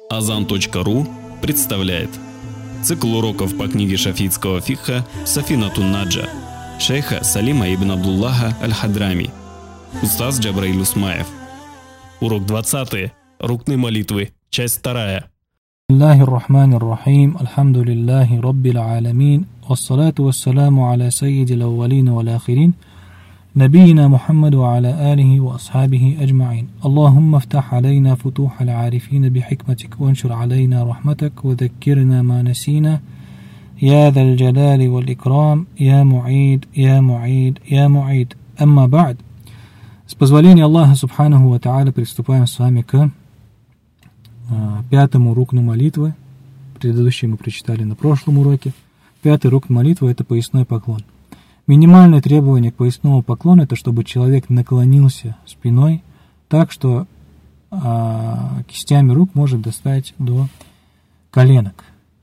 Azan.ru представляет цикл уроков по книге шафиитского фикха «Сафинатун Наджа» шейха Салима ибн Абдуллаха аль-Хадрами, устаз Джабраиль Усмаев. Урок 20. Рукны молитвы. Часть 2. Бисмиллахир-рахманир-рахим. Альхамдулиллахи раббил аламин. Вассалату вассаламу аля саййидил аввалин вал ахирин. نبينا محمد وعلى آله وأصحابه أجمعين. اللهم افتح علينا فتوح العارفين بحكمتك وانشر علينا رحمتك وذكرنا ما نسينا يا ذا الجلال والإكرام يا معيد يا معيد يا معيد. أما بعد. С позволения Аллаха Субханаху ва Тааля приступаем с вами к пятому рукну молитвы. Предыдущий мы прочитали на прошлом уроке. Пятый рукн молитвы – это поясной поклон. Минимальное требование к поясному поклону – это чтобы человек наклонился спиной так, что кистями рук может достать до коленок.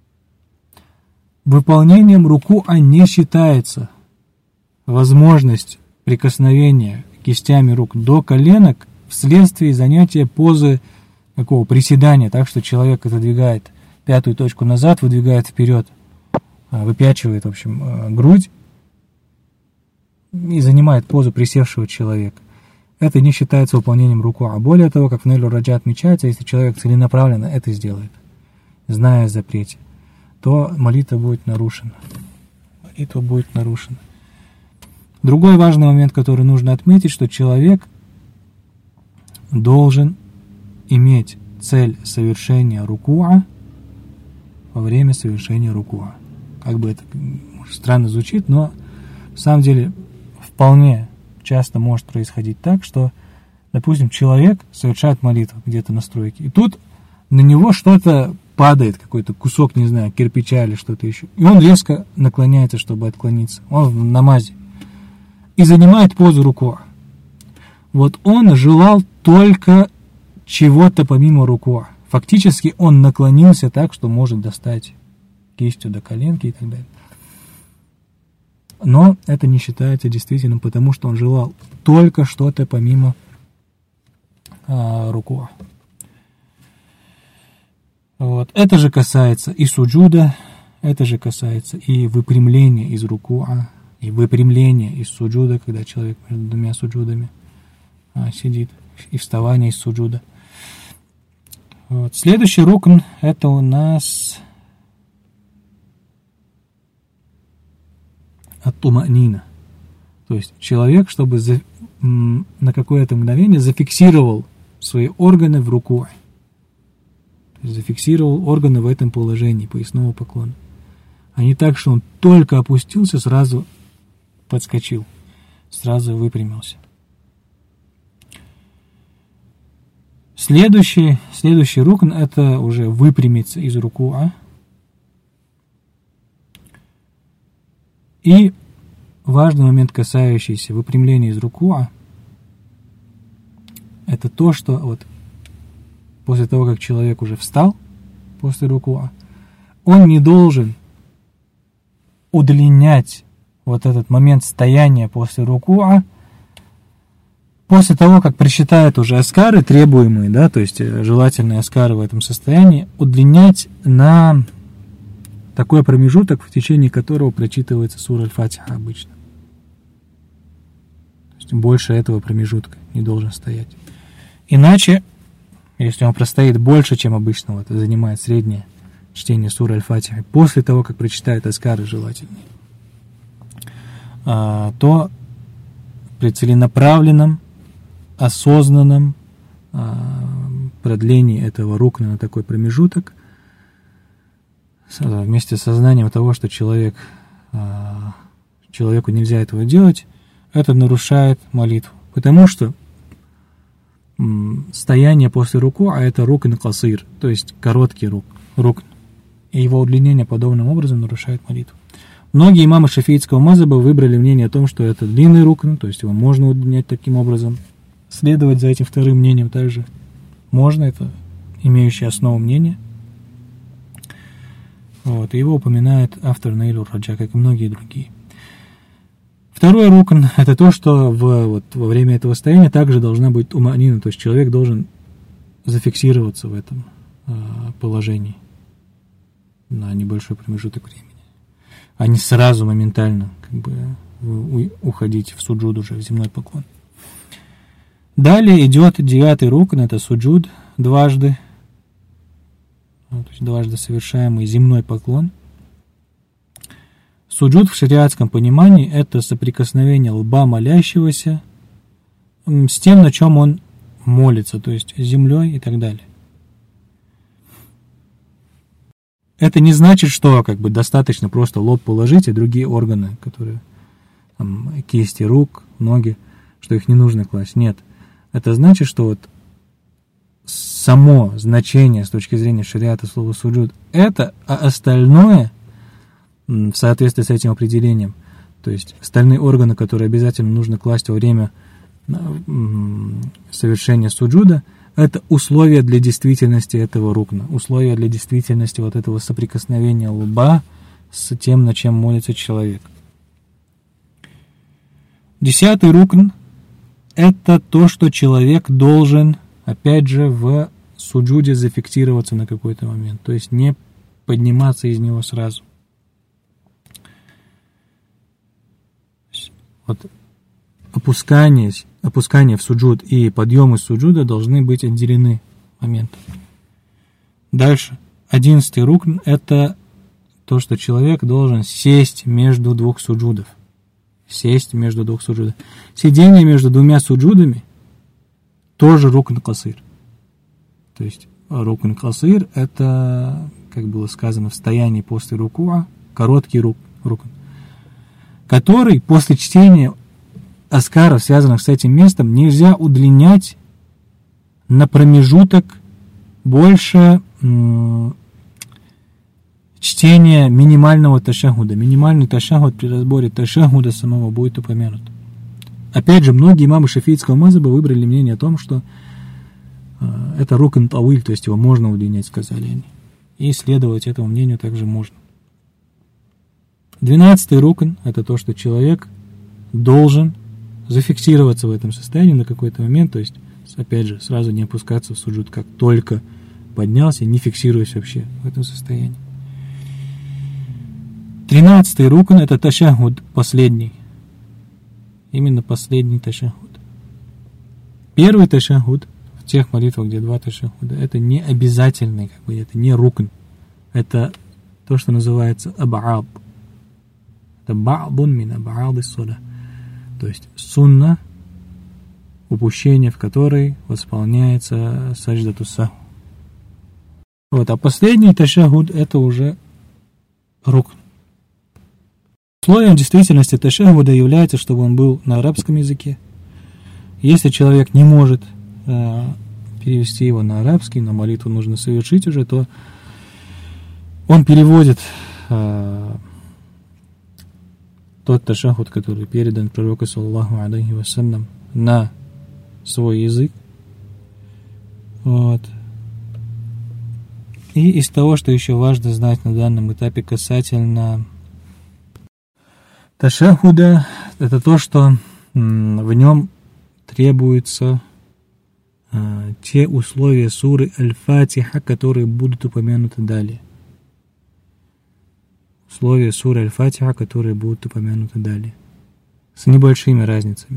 Выполнением рукуа не считается возможность прикосновения кистями рук до коленок вследствие занятия позы такого приседания, так что человек отодвигает пятую точку назад, выдвигает вперед, выпячивает, в общем, грудь и занимает позу присевшего человека. Это не считается выполнением рукуа. Более того, как в Нейлю Раджа отмечается, если человек целенаправленно это сделает, зная о запрете, то молитва будет нарушена. Молитва будет нарушена. Другой важный момент, который нужно отметить, что человек должен иметь цель совершения рукуа во время совершения рукуа. Как бы это странно звучит, но на самом деле вполне часто может происходить так, что, допустим, человек совершает молитву где-то на стройке, и тут на него что-то падает, какой-то кусок, не знаю, кирпича или что-то еще, и он резко наклоняется, чтобы отклониться. Он в намазе. И занимает позу рукуа. Вот он желал только чего-то помимо рукуа. Фактически он наклонился так, что может достать кистью до коленки и так далее. Но это не считается действительным, потому что он желал только что-то помимо рукуа. Вот. Это же касается и суджуда, это же касается и выпрямления из рукуа, и выпрямления из суджуда, когда человек между двумя суджудами сидит, и вставание из суджуда. Вот. Следующий рукн – это у нас ат-тума'нина. То есть человек, чтобы на какое-то мгновение зафиксировал свои органы в рукуа. То есть зафиксировал органы в этом положении поясного поклона. А не так, что он только опустился, сразу подскочил, сразу выпрямился. Следующий рукн – это уже выпрямиться из рукуа. И важный момент, касающийся выпрямления из рукуа, это то, что вот после того, как человек уже встал после рукуа, он не должен удлинять вот этот момент стояния после рукуа, после того, как прочитает уже аскары требуемые, да, то есть желательные аскары в этом состоянии, удлинять на такой промежуток, в течение которого прочитывается сура Аль-Фатиха обычно. То есть больше этого промежутка не должен стоять. Иначе, если он простоит больше, чем обычно, это занимает среднее чтение суры Аль-Фатиха, после того, как прочитает аскары желательные, то при целенаправленном, осознанном продлении этого рукна на такой промежуток, вместе с сознанием того, что человеку нельзя этого делать, это нарушает молитву. Потому что стояние после рукуа – это рукн касир, то есть короткий рукн. И его удлинение подобным образом нарушает молитву. Многие имамы шафиитского мазхаба выбрали мнение о том, что это длинный рукн, то есть его можно удлинять таким образом. Следовать за этим вторым мнением также можно, это имеющее основу мнение. Вот, его упоминает автор Нейлю Раджа, как и многие другие. Второй рукн – это то, что во время этого состояния также должна быть тума'нина, то есть человек должен зафиксироваться в этом положений на небольшой промежуток времени, а не сразу моментально уходить в суджуд уже, в земной поклон. Далее идет 9-й рукн, это суджуд дважды, то есть дважды совершаемый земной поклон. Суджуд в шариатском понимании это соприкосновение лба молящегося с тем, на чем он молится, то есть землей и так далее. Это не значит, что достаточно просто лоб положить, и другие органы, которые кисти рук, ноги, что их не нужно класть. Нет. Это значит, что само значение с точки зрения шариата слова суджуд это, а остальное в соответствии с этим определением, то есть остальные органы, которые обязательно нужно класть во время совершения суджуда, это условия для действительности этого рукна, условия для действительности этого соприкосновения лба с тем, на чем молится человек. 10-й рукн это то, что человек должен, опять же, в суджуде зафиксироваться на какой-то момент, то есть не подниматься из него сразу. Опускание в суджуд и подъем из суджуда должны быть отделены моментом. Дальше. 11-й рукн это то, что человек должен сесть между двух суджудов. Сесть между двух суджудов. Сидение между двумя суджудами тоже рукн касыр. То есть рукн касыр это, как было сказано, в стоянии после рукуа, короткий рукн, который после чтения аскаров, связанных с этим местом, нельзя удлинять на промежуток больше чтения минимального ташахуда. Минимальный ташахуд при разборе ташахуда самого будет упомянут. Опять же, многие имамы шафиитского мазхаба выбрали мнение о том, что это рукн тавиль, то есть его можно удлинять, сказали они. И следовать этому мнению также можно. 12-й рукн это то, что человек должен зафиксироваться в этом состоянии на какой-то момент, то есть, опять же, сразу не опускаться в суджуд, как только поднялся, не фиксируясь вообще в этом состоянии. 13-й рукн это ташахуд последний. Именно последний ташахуд. Первый ташахуд в тех молитвах, где два ташахуда, это не обязательный, это не рукн. Это то, что называется абааб. Это ба'бун мин абааб ис-суля. То есть сунна, упущение в которой восполняется садждату саху. А последний ташахуд это уже рукн. Условием действительности ташахуда является, чтобы он был на арабском языке. Если человек не может перевести его на арабский, но молитву нужно совершить уже, то он переводит тот ташахуд, который передан пророку саллаллаху алейхи вассалям, на свой язык. И из того, что еще важно знать на данном этапе касательно ташахуда, это то, что в нем требуются те условия суры Аль-Фатиха, которые будут упомянуты далее. Условия суры Аль-Фатиха, которые будут упомянуты далее. С небольшими разницами.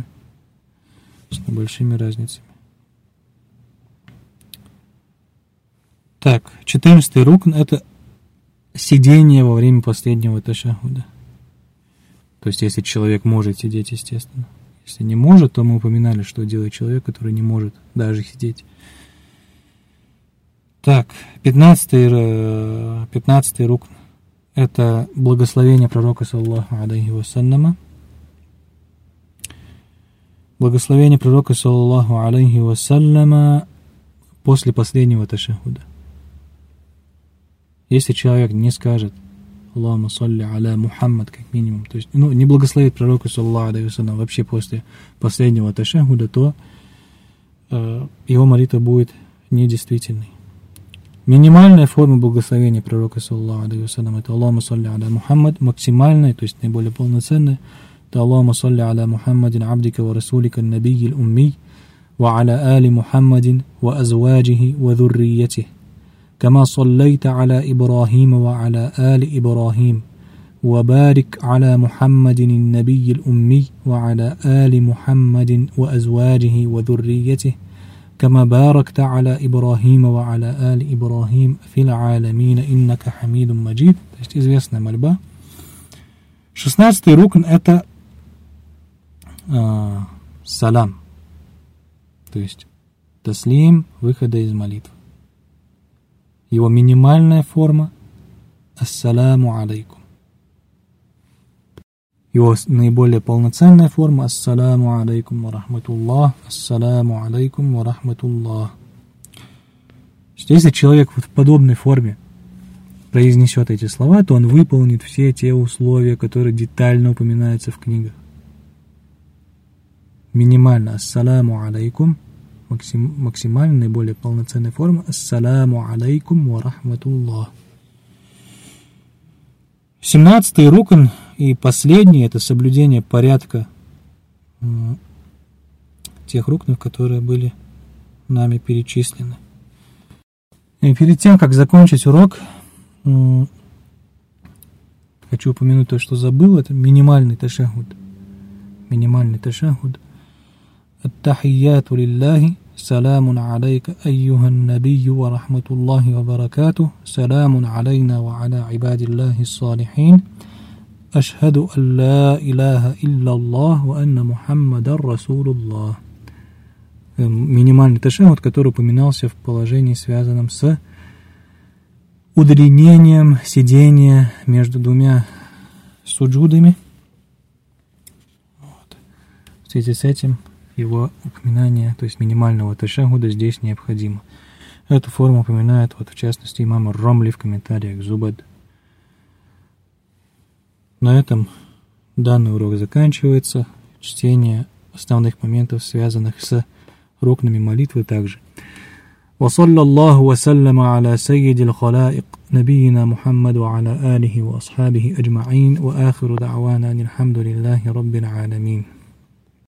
Так, 14-й рукн это сидение во время последнего ташахуда. То есть, если человек может сидеть, естественно. Если не может, то мы упоминали, что делает человек, который не может даже сидеть. Так, 15-й рукн это благословение пророка саллаллаху алейхи вассаляма. Благословение пророка саллаллаху алейхи вассаляма после последнего ташахуда. Если человек не скажет Аллахумма салли аля Мухаммад, как минимум, то есть не благословит пророку саллаллаху алейхи вассалям вообще после последнего ташахуда, то его молитва будет недействительной. Минимальная форма благословения пророка саллаллаху алейхи вассалям это Аллахумма салли аля Мухаммад, максимальная, то есть наиболее полноценная, это Аллахумма салли аля Мухаммадин абдика ва расулика набийил умми ва аля али Мухаммадин ва азваджихи ва зурриятихи كما صليت على إبراهيم وعلى آل إبراهيم وبارك على محمد النبي الأمي وعلى آل محمد وأزواجه وذريته كما باركت على إبراهيم وعلى آل إبراهيم في العالمين إنك حميد مجيد. То есть известная мольба. 16-й рукн — это салам, то есть таслим выхода из молитвы. Его минимальная форма — ассаляму алейкум. Его наиболее полноценная форма — ассаляму алейкум ва рахматуллах, ассаляму алейкум ва рахматуллах. Если человек вот в подобной форме произнесет эти слова, то он выполнит все те условия, которые детально упоминаются в книгах. Минимально ассаляму алейкум, максимально наиболее полноценная форма ассаляму алейкум ва рахматуллах. 17-й рукн и последний — это соблюдение порядка тех рукнов, которые были нами перечислены. И перед тем, как закончить урок, хочу упомянуть то, что забыл. Это минимальный ташахуд. Минимальный ташахуд. Ат-тахияту лиллахи. Саламун алейка, айюхан набию, ва рахматуллахи ва баракату. Саламун алейна ва аля ибадиллахи ссалихин. Ашхаду ан ла илаха илля Аллах ва анна Мухаммадар Расулуллах. Минимальный ташахуд, который упоминался в положении, связанном с удлинением сидения между двумя суджудами. Вот. В связи с этим его упоминание, то есть минимального ташахуда, здесь необходимо. Эту форму упоминает, вот, в частности, имам Ромли в комментариях Зубад. На этом данный урок заканчивается. Чтение основных моментов, связанных с рукнами молитвы, также. وصلى الله وسلم على سيد الخلائق نبينا محمد وعلى آله وأصحابه أجمعين وآخر دعوانا الحمد لله رب العالمين.